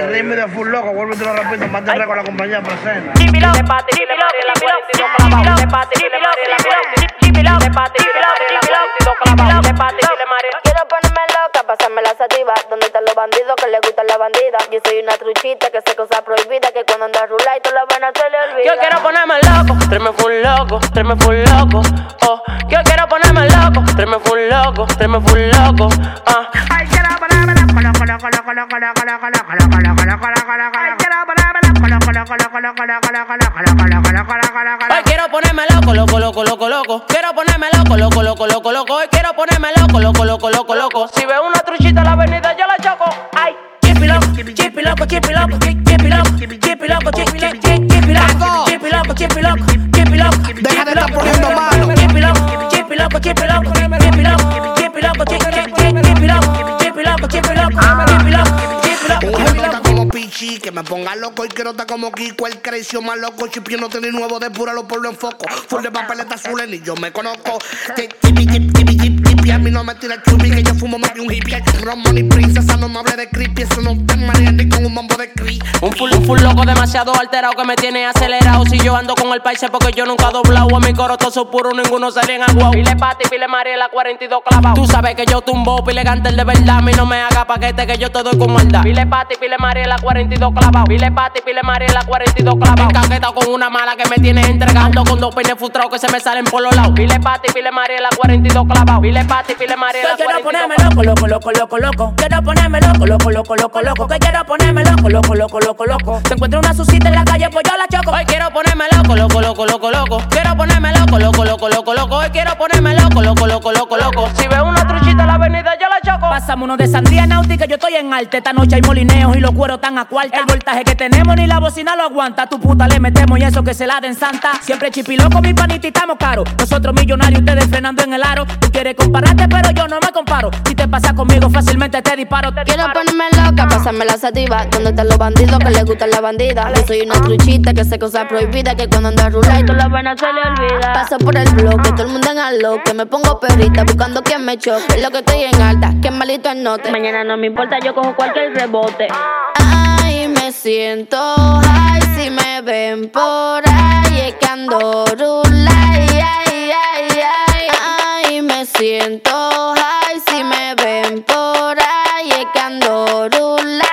El ritmo de Full Loco, vuelve y te lo repito, más de con la compañía presente. Quiero ponerme loca, pasarme la sativa. ¿Dónde están los bandidos que les gustan la bandida? Yo soy una truchita que sé cosas prohibidas, que cuando anda a rular y todas las venas se le olvida. Yo quiero ponerme loco, tráeme full loco, tráeme full loco. Oh, yo quiero ponerme loco, tráeme full loco, tráeme full loco. Ay, quiero ponerme loco, loco, loco, loco, loco, loco, loco, loco, loco, loco, loco, loco, loco. Ay, quiero ponerme loco, loco, loco, loco, loco, loco, loco, loco, loco, loco, loco, loco, loco. Hoy quiero ponerme loco, loco, loco, loco, loco. Quiero ponerme loco, loco, loco, loco, loco. Hoy quiero ponerme loco, loco, loco, loco, loco. Si veo una truchita en la avenida, yo la choco. Ay, chipi loco, chipi loco, chipi loco, chipi loco, chipi loco, chipi loco, chipi loco, chipi loco, chipi loco, chipi loco. Deja de estar poniendo mano. Chipi loco, chipi loco, chipi loco, chipi loco, chipi loco, chipi loco, chipi loco, chipi loco, chipi loco. Un jevita como Pichi, que me ponga loco y quiero estar como Kiko, el creció más loco. Chipi no tiene nuevo, depuralo por lo enfoco. Full de papeleta azules, ni yo me conozco. Chipi, a mí no me tira chupi, que yo fumo más que un hippie. Romón y princesa, no me hable de creepy, eso no te mareas ni con un mambo de creep. Un full loco demasiado alterado que me tiene acelerado. Si yo ando con el país porque yo nunca he doblado. A mi coro todos puro, ninguno se en agua. Pile Pati, pile Mariela, 42 clavado. Tú sabes que yo tumbo, pile Gantel de verdad. A mí no me haga paquete que yo te doy con maldad. Pile Pati, pile Mariela, 42 clavado. Pile Pati, pile Mariela, 42 clavado. Encaquetado con una mala que me tiene entregando. Con dos peines frustrados que se me salen por los lados. Pile Pati, pile Mariela, 42 clavado. Pile Pati, pile Mariela, 42 clavado. Quiero ponerme loco, loco, loco, loco, loco. Quiero ponerme loco, loco, loco, loco, loco. Que quiero ponerme loco, loco, loco, loco, loco. Te encuentro una susita en la calle, pues yo la choco. Hoy quiero ponerme loco, loco, loco, loco, loco. Quiero ponerme loco, loco, loco, loco, loco. Hoy quiero ponerme loco, loco, loco, loco, loco. Si veo una truchita en la avenida, yo la choco. Pásame uno de sandía náutica, yo estoy en arte. Esta noche hay molineos y los cueros tan a cuarta. El voltaje que tenemos ni la bocina lo aguanta. Tu puta le metemos y eso que se la den santa. Siempre chipiloco, mi panita y estamos caros. Nosotros millonarios, ustedes frenando en el aro. Tú quieres compararte, pero yo no me comparo. Si te pasa conmigo, fácilmente te disparo. Quiero ponerme loca, pasarme la sativa. ¿Dónde están los bandidos que les gustan la bandida? Yo soy una truchita que sé cosas prohibidas, que cuando anda a rular y todas las venas se le olvida. Paso por el bloque, todo el mundo en alo, que me pongo perrita buscando quien me choque. Lo que estoy en alta, que malito el note. Mañana no me importa, yo cojo cualquier rebote. Ay, me siento high si me ven por ahí, es que ando rulay. Ay, ay, ay, ay, me siento high si me ven por ahí, es que ando rulay.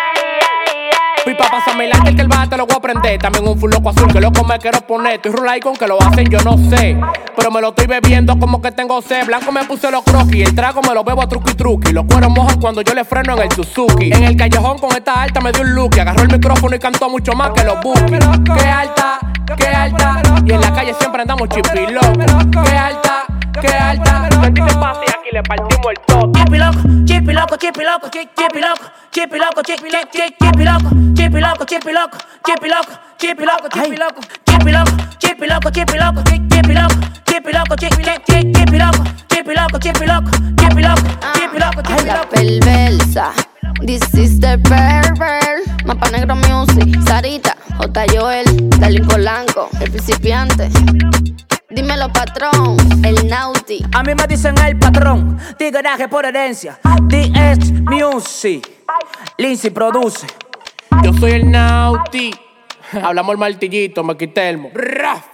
Fui pa' pasarme el arte que el bate lo voy a aprender. También un full loco azul que loco me quiero poner. Estoy rulay con que lo hacen yo no sé, pero me lo estoy bebiendo como que tengo sed. Blanco me puse los croquis, el trago me lo bebo a truqui truqui. Los cueros mojan cuando yo le freno en el Suzuki. En el callejón con esta alta me dio un look y agarró el micrófono y cantó mucho más que los bookies. Qué alta, qué alta. Y en la calle siempre andamos chipilocos. Qué alta, qué alta. Aquí te pasa y aquí le partimos el toque. Chipiloco, chipiloco, chipiloco, chipiloco, chipiloco, chipiloco, chipiloco, chipiloco, chipiloco, chipiloco, chipiloco, chipiloco, chipiloco, chipiloco, chipiloco, chipiloco, chipiloco, chipiloco, chipiloco, chipiloco, La perversa, this is the pervert. Mapa Negro Music, Sarita, J. Joel, Darlin Polanco, el principiante. Dímelo, patrón, el Nauti. A mí me dicen el patrón, tigreaje por herencia. DS Music, Lindsay produce. Yo soy el Nauti. Hablamos el martillito, me quité el mo.